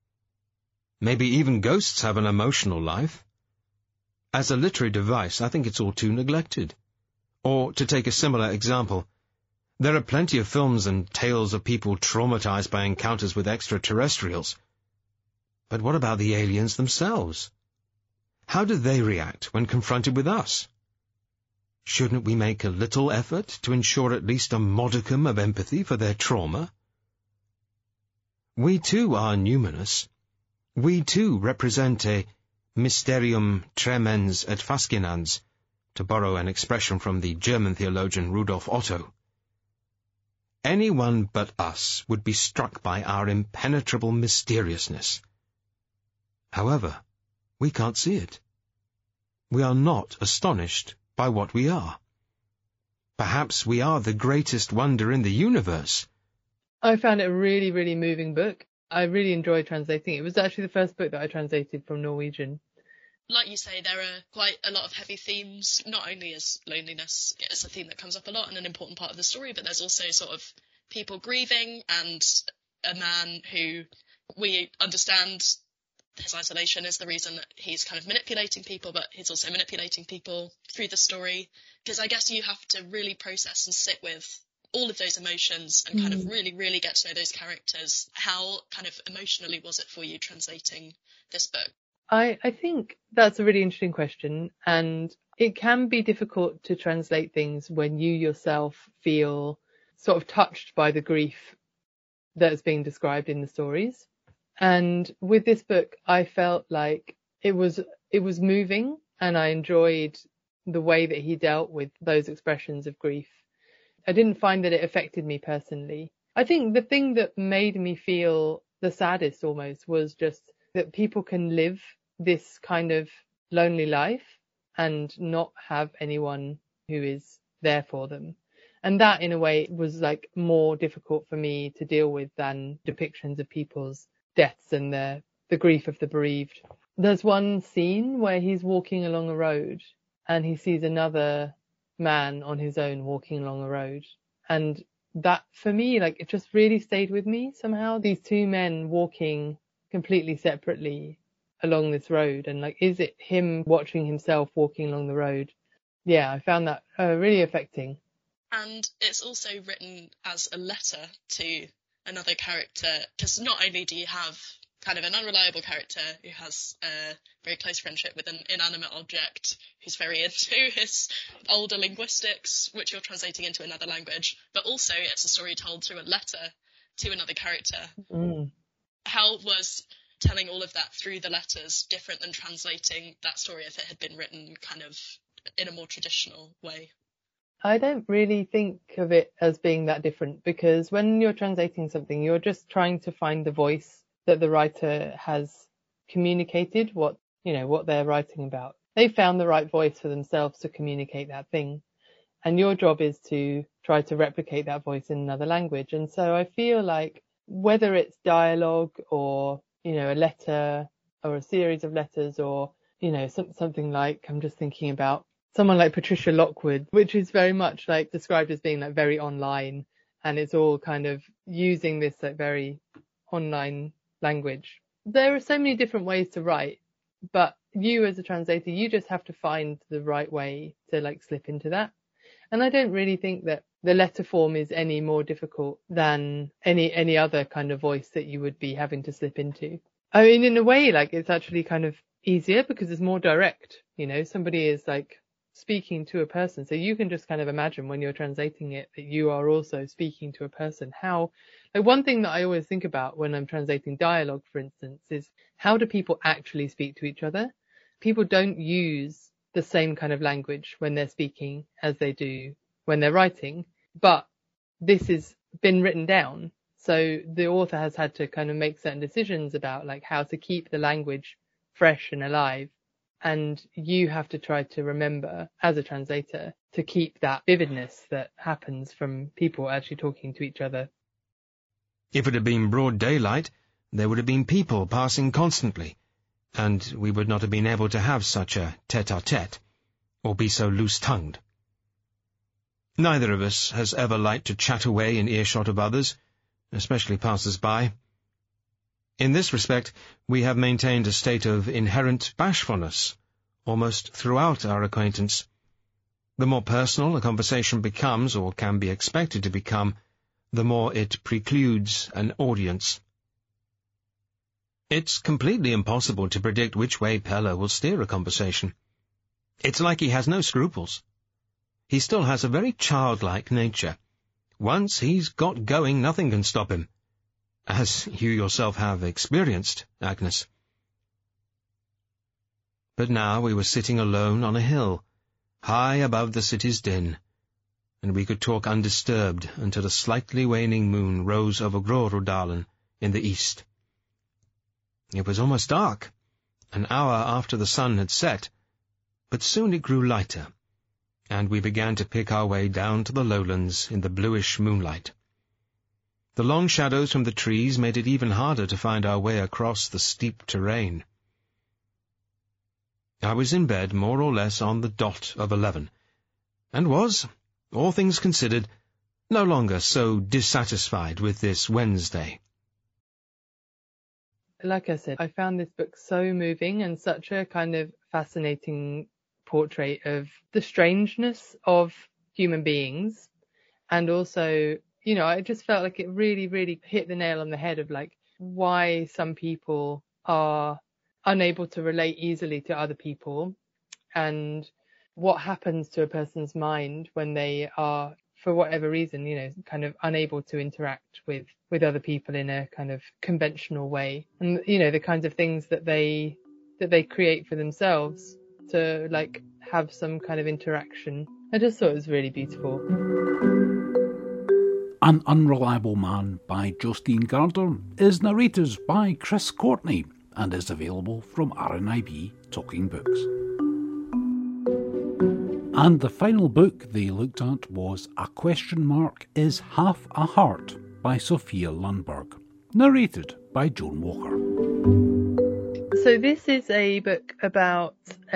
Maybe even ghosts have an emotional life. As a literary device, I think it's all too neglected. Or, to take a similar example, there are plenty of films and tales of people traumatized by encounters with extraterrestrials. But what about the aliens themselves? How do they react when confronted with us? Shouldn't we make a little effort to ensure at least a modicum of empathy for their trauma? We too are numinous. We too represent a mysterium tremens et fascinans, to borrow an expression from the German theologian Rudolf Otto. Anyone but us would be struck by our impenetrable mysteriousness. However, we can't see it. We are not astonished by what we are. Perhaps we are the greatest wonder in the universe, I found it a really, really moving book. I really enjoyed translating it. It was actually the first book that I translated from Norwegian. Like you say, there are quite a lot of heavy themes. Not only is loneliness, it's a theme that comes up a lot and an important part of the story, but there's also sort of people grieving and a man who we understand his isolation is the reason that he's kind of manipulating people, but he's also manipulating people through the story. Because I guess you have to really process and sit with all of those emotions and kind mm. of really, really get to know those characters. How kind of emotionally was it for you translating this book? I, I think that's a really interesting question, and it can be difficult to translate things when you yourself feel sort of touched by the grief that's being described in the stories. And with this book, I felt like it was it was moving, and I enjoyed the way that he dealt with those expressions of grief. I didn't find that it affected me personally. I think the thing that made me feel the saddest almost was just that people can live this kind of lonely life and not have anyone who is there for them. And that, in a way, was like more difficult for me to deal with than depictions of people's deaths and the, the grief of the bereaved. There's one scene where he's walking along a road and he sees another man on his own walking along a road. And that, for me, like, it just really stayed with me somehow. These two men walking completely separately along this road. And, like, is it him watching himself walking along the road? Yeah, I found that uh, really affecting. And it's also written as a letter to another character, because not only do you have kind of an unreliable character who has a very close friendship with an inanimate object who's very into his older linguistics, which you're translating into another language, but also it's a story told through a letter to another character. Mm. How was telling all of that through the letters different than translating that story if it had been written kind of in a more traditional way? I don't really think of it as being that different, because when you're translating something, you're just trying to find the voice that the writer has communicated what, you know, what they're writing about. They found the right voice for themselves to communicate that thing. And your job is to try to replicate that voice in another language. And so I feel like whether it's dialogue or, you know, a letter or a series of letters or, you know, some, something like, I'm just thinking about someone like Patricia Lockwood, which is very much like described as being like very online, and it's all kind of using this like very online language. There are so many different ways to write, but you as a translator, you just have to find the right way to like slip into that. And I don't really think that the letter form is any more difficult than any any other kind of voice that you would be having to slip into. I mean, in a way, like, it's actually kind of easier because it's more direct. You know, somebody is like speaking to a person, so you can just kind of imagine when you're translating it that you are also speaking to a person. How, like, one thing that I always think about when I'm translating dialogue, for instance, is how do people actually speak to each other? People don't use the same kind of language when they're speaking as they do when they're writing, but this has been written down, so the author has had to kind of make certain decisions about like how to keep the language fresh and alive. And you have to try to remember, as a translator, to keep that vividness that happens from people actually talking to each other. If it had been broad daylight, there would have been people passing constantly, and we would not have been able to have such a tete-a-tete, or be so loose-tongued. Neither of us has ever liked to chat away in earshot of others, especially passers-by. In this respect, we have maintained a state of inherent bashfulness almost throughout our acquaintance. The more personal a conversation becomes, or can be expected to become, the more it precludes an audience. It's completely impossible to predict which way Pelle will steer a conversation. It's like he has no scruples. He still has a very childlike nature. Once he's got going, nothing can stop him. As you yourself have experienced, Agnes. But now we were sitting alone on a hill, high above the city's din, and we could talk undisturbed until a slightly waning moon rose over Groruddalen in the east. It was almost dark, an hour after the sun had set, but soon it grew lighter, and we began to pick our way down to the lowlands in the bluish moonlight. The long shadows from the trees made it even harder to find our way across the steep terrain. I was in bed more or less on the dot of eleven, and was, all things considered, no longer so dissatisfied with this Wednesday. Like I said, I found this book so moving and such a kind of fascinating portrait of the strangeness of human beings. And also, you know, I just felt like it really, really hit the nail on the head of like why some people are unable to relate easily to other people and what happens to a person's mind when they are, for whatever reason, you know, kind of unable to interact with, with other people in a kind of conventional way. And, you know, the kinds of things that they, that they create for themselves to like have some kind of interaction. I just thought it was really beautiful. An Unreliable Man by Justine Gardner is narrated by Chris Courtney and is available from R N I B Talking Books. And the final book they looked at was A Question Mark is Half a Heart by Sophia Lundberg, narrated by Joan Walker. So this is a book about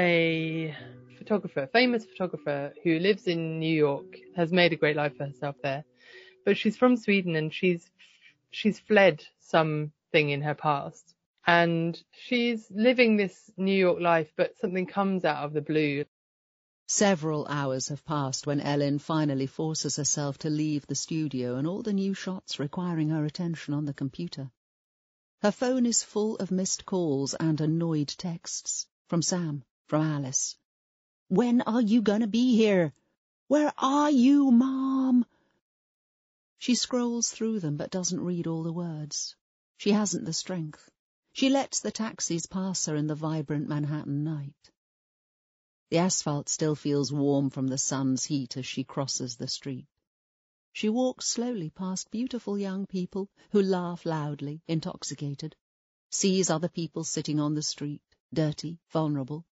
a photographer, famous photographer who lives in New York, has made a great life for herself there, but she's from Sweden and she's she's fled something in her past. And she's living this New York life, but something comes out of the blue. Several hours have passed when Ellen finally forces herself to leave the studio and all the new shots requiring her attention on the computer. Her phone is full of missed calls and annoyed texts from Sam, from Alice. When are you gonna be here? Where are you, Mom? She scrolls through them but doesn't read all the words. She hasn't the strength. She lets the taxis pass her in the vibrant Manhattan night. The asphalt still feels warm from the sun's heat as she crosses the street. She walks slowly past beautiful young people who laugh loudly, intoxicated, sees other people sitting on the street, dirty, vulnerable.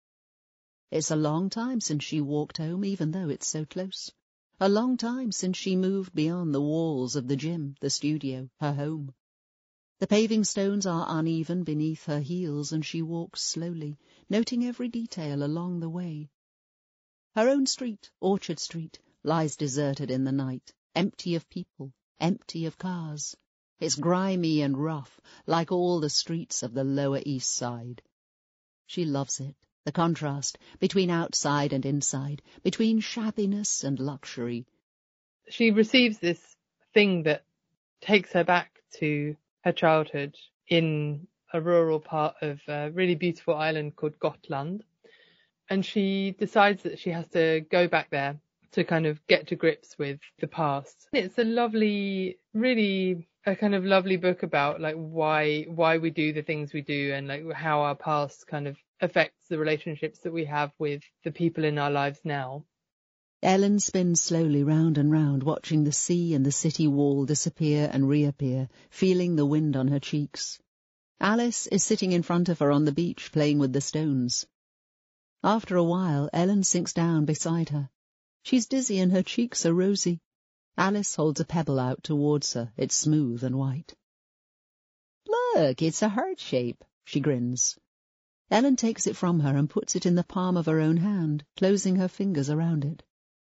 It's a long time since she walked home, even though it's so close. A long time since she moved beyond the walls of the gym, the studio, her home. The paving stones are uneven beneath her heels, and she walks slowly, noting every detail along the way. Her own street, Orchard Street, lies deserted in the night, empty of people, empty of cars. It's grimy and rough, like all the streets of the Lower East Side. She loves it, the contrast between outside and inside, between shabbiness and luxury. She receives this thing that takes her back to her childhood in a rural part of a really beautiful island called Gotland. And she decides that she has to go back there to kind of get to grips with the past. It's a lovely, really a kind of lovely book about like why why we do the things we do and like how our past kind of affects the relationships that we have with the people in our lives now. Ellen spins slowly round and round, watching the sea and the city wall disappear and reappear, feeling the wind on her cheeks. Alice is sitting in front of her on the beach, playing with the stones. After a while, Ellen sinks down beside her. She's dizzy and her cheeks are rosy. Alice holds a pebble out towards her. It's smooth and white. Look, it's a heart shape, she grins. Ellen takes it from her and puts it in the palm of her own hand, closing her fingers around it.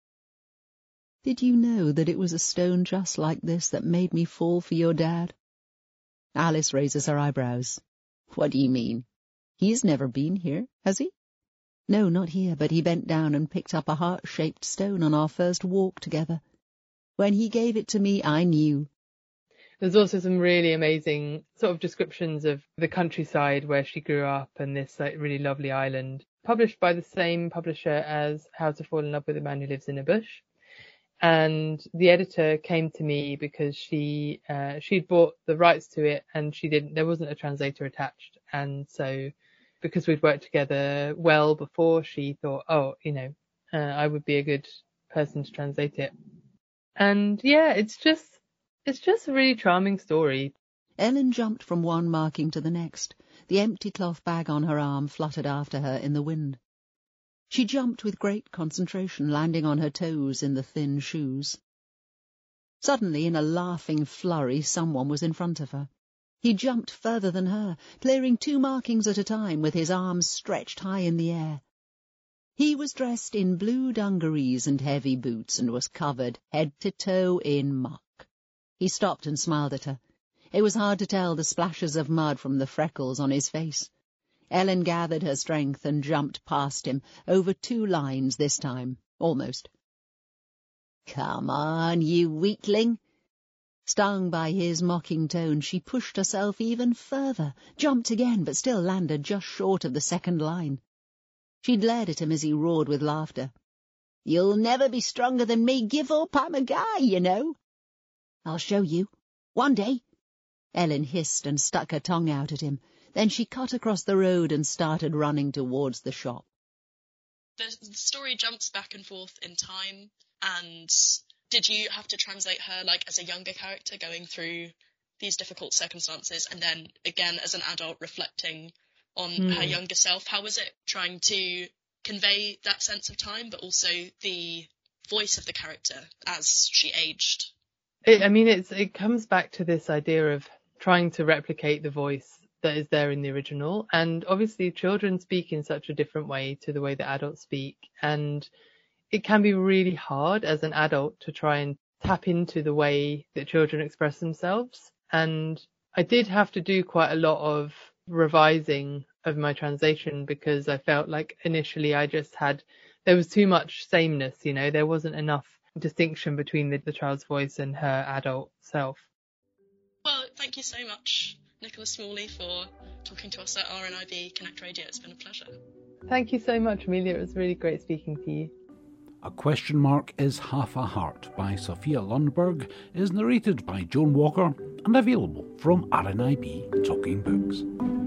Did you know that it was a stone just like this that made me fall for your dad? Alice raises her eyebrows. What do you mean? He's never been here, has he? No, not here, but he bent down and picked up a heart-shaped stone on our first walk together. When he gave it to me, I knew. There's also some really amazing sort of descriptions of the countryside where she grew up and this like really lovely island, published by the same publisher as How to Fall in Love with a Man Who Lives in a Bush. And the editor came to me because she uh, she'd bought the rights to it and she didn't. There wasn't a translator attached, and so because we'd worked together well before, she thought, oh, you know, uh, I would be a good person to translate it. And yeah, it's just it's just a really charming story. Ellen jumped from one marking to the next. The empty cloth bag on her arm fluttered after her in the wind. She jumped with great concentration, landing on her toes in the thin shoes. Suddenly, in a laughing flurry, someone was in front of her. He jumped further than her, clearing two markings at a time with his arms stretched high in the air. He was dressed in blue dungarees and heavy boots and was covered head to toe in muck. He stopped and smiled at her. It was hard to tell the splashes of mud from the freckles on his face. Ellen gathered her strength and jumped past him, over two lines this time, almost. "Come on, you weakling!" Stung by his mocking tone, she pushed herself even further, jumped again, but still landed just short of the second line. She glared at him as he roared with laughter. "You'll never be stronger than me, give up, I'm a guy, you know." "I'll show you. One day." Ellen hissed and stuck her tongue out at him. Then she cut across the road and started running towards the shop. The, the story jumps back and forth in time, and did you have to translate her like as a younger character going through these difficult circumstances, and then again as an adult reflecting on mm. her younger self? How was it trying to convey that sense of time, but also the voice of the character as she aged? It, I mean, it's it comes back to this idea of trying to replicate the voice that is there in the original, and obviously children speak in such a different way to the way that adults speak, and it can be really hard as an adult to try and tap into the way that children express themselves. And I did have to do quite a lot of revising of my translation, because I felt like initially I just had, there was too much sameness, you know, there wasn't enough distinction between the, the child's voice and her adult self. Well, thank you so much, Nicholas Smalley, for talking to us at R N I B Connect Radio. It's been a pleasure. Thank you so much, Amelia. It was really great speaking to you. A Question Mark is Half a Heart by Sophia Lundberg is narrated by Joan Walker and available from R N I B Talking Books.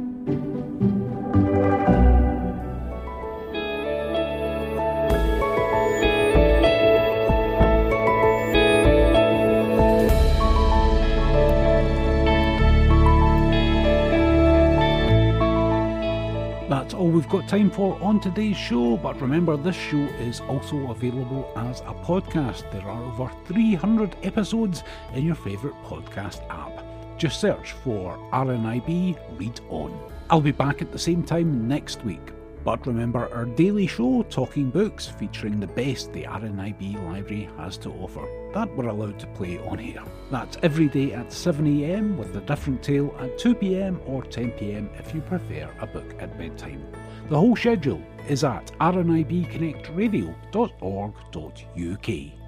That's all we've got time for on today's show, but remember, this show is also available as a podcast. There are over three hundred episodes in your favourite podcast app. Just search for R N I B Read On. I'll be back at the same time next week. But remember our daily show, Talking Books, featuring the best the R N I B library has to offer, that we're allowed to play on here. That's every day at seven a m with a different tale at two p m or ten p m if you prefer a book at bedtime. The whole schedule is at r n i b connect radio dot org dot u k.